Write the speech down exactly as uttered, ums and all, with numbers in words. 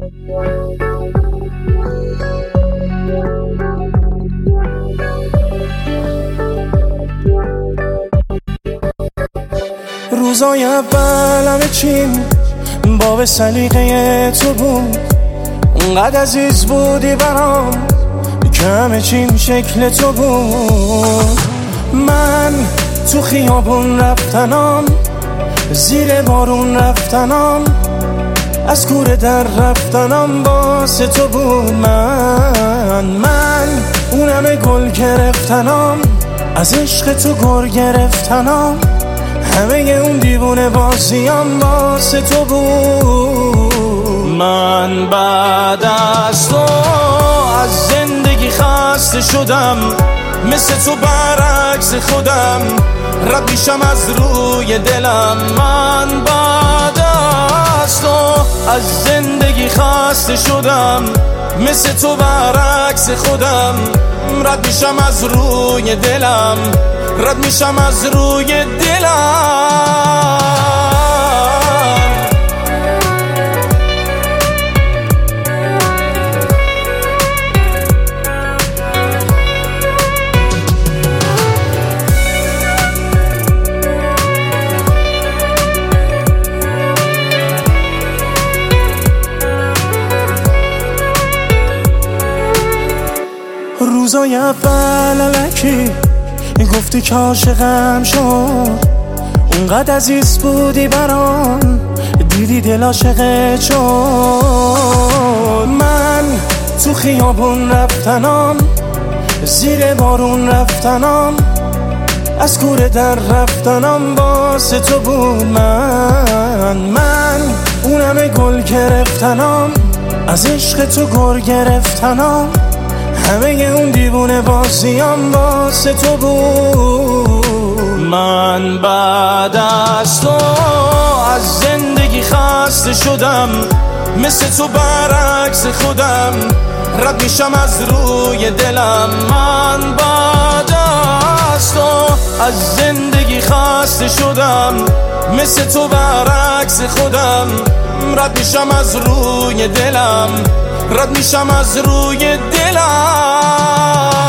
روزای اول همه چیم با به سلیقه تو بود، اونقدر عزیز بودی برام که همه چیم شکل تو بود. من تو خیابون رفتنام، زیر بارون رفتنام، از کوره در رفتنام واسه تو بود. من من اون همه گل گرفتنام، از عشق تو گر گرفتنام، همه اون دیوونه بازیام واسه تو بود. من بعد از تو از زندگی خسته شدم، مثل تو برعکس خودم رد میشم از روی دلم. من بعد از تو از زندگی خسته شدم، مثل تو برعکس خودم رد میشم از روی دلم، رد میشم از روی دلم. روزای اول الکی گفتی که عاشقم شد، اونقدر عزیز بودی برام دیدی دل عاشقت شد. من تو خیابون رفتنام، زیر بارون رفتنام، از کوره در رفتنام واسه تو بود. من من اون همه گل گرفتنام، از عشق تو گر گرفتنام، همه اون دیوونه بازیام واسه تو بود. من بعد از تو از زندگی خسته شدم، مثل تو برعکس خودم رد میشم از روی دلم. من بعد از تو از زندگی خسته شدم، مثل تو برعکس خودم رد میشم از روی دلم، رد میشم از روی دلم.